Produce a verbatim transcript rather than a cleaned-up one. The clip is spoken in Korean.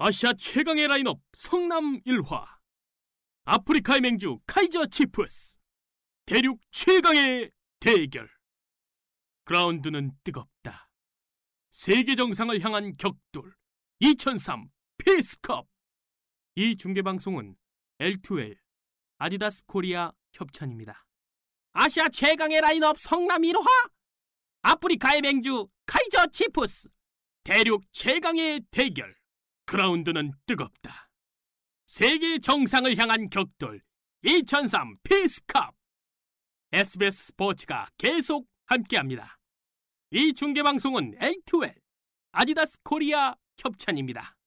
아시아 최강의 라인업 성남 일화, 아프리카의 맹주 카이저 치프스, 대륙 최강의 대결. 그라운드는 뜨겁다. 세계 정상을 향한 격돌 이천삼 페이스컵. 이 중계방송은 엘투엘, 아디다스 코리아 협찬입니다. 아시아 최강의 라인업 성남 일화, 아프리카의 맹주 카이저 치프스, 대륙 최강의 대결. 그라운드는 뜨겁다. 세계 정상을 향한 격돌 이천삼 페이스컵. 에스비에스 스포츠가 계속 함께합니다. 이 중계방송은 엘투엘, 아디다스 코리아 협찬입니다.